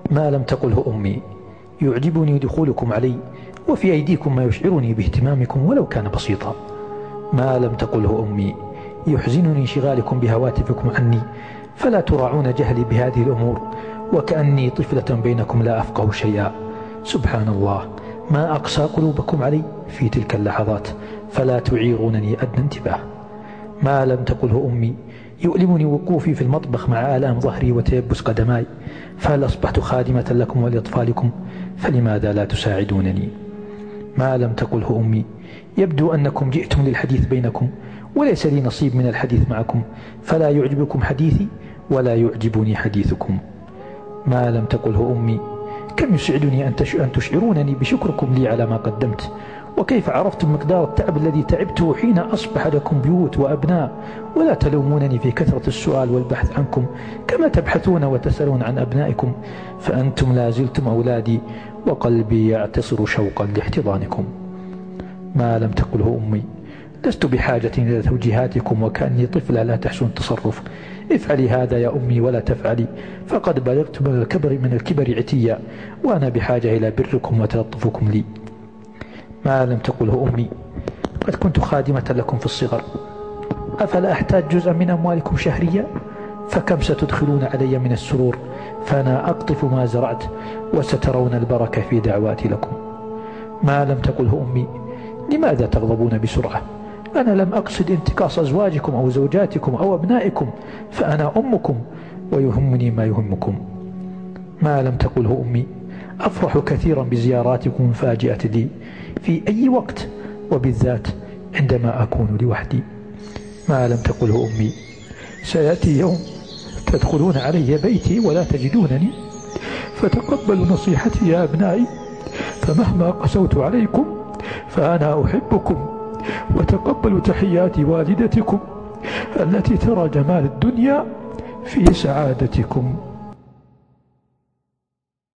ما لم تقله أمي يعجبني دخولكم علي، وفي أيديكم ما يشعرني باهتمامكم ولو كان بسيطا. ما لم تقله أمي يحزنني انشغالكم بهواتفكم عني، فلا تراعون جهلي بهذه الأمور، وكأني طفلة بينكم لا أفقه شيئا. سبحان الله، ما أقسى قلوبكم علي في تلك اللحظات، فلا تعيرونني أدنى انتباه. ما لم تقله أمي يؤلمني وقوفي في المطبخ مع آلام ظهري وتيبس قدماي، فهل أصبحت خادمة لكم ولأطفالكم؟ فلماذا لا تساعدونني؟ ما لم تقله أمي يبدو أنكم جئتم للحديث بينكم، وليس لي نصيب من الحديث معكم، فلا يعجبكم حديثي ولا يعجبني حديثكم. ما لم تقله أمي كم يسعدني أن تشعرونني بشكركم لي على ما قدمت، وكيف عرفتم مقدار التعب الذي تعبته حين أصبح لكم بيوت وأبناء، ولا تلومونني في كثرة السؤال والبحث عنكم كما تبحثون وتسألون عن أبنائكم، فأنتم لا زلتم أولادي، وقلبي يعتصر شوقا لاحتضانكم. ما لم تقله أمي لست بحاجة إلى توجيهاتكم، وكأني طفلة لا تحسن التصرف. افعلي هذا يا أمي ولا تفعلي، فقد بلغت من الكبر عتيا، وأنا بحاجة إلى بركم وتلطفكم لي. ما لم تقله أمي قد كنت خادمة لكم في الصغر، أفلا أحتاج جزءا من أموالكم شهريا؟ فكم ستدخلون علي من السرور، فأنا أقطف ما زرعت، وسترون البركة في دعواتي لكم. ما لم تقله أمي لماذا تغضبون بسرعة؟ أنا لم أقصد انتقاص أزواجكم أو زوجاتكم أو أبنائكم، فأنا أمكم ويهمني ما يهمكم. ما لم تقله أمي أفرح كثيرا بزياراتكم المفاجئة لي في أي وقت، وبالذات عندما أكون لوحدي. ما لم تقله أمي سيأتي يوم تدخلون علي بيتي ولا تجدونني، فتقبلوا نصيحتي يا أبنائي، فمهما قسوت عليكم فأنا أحبكم، وتقبلوا تحيات والدتكم التي ترى جمال الدنيا في سعادتكم.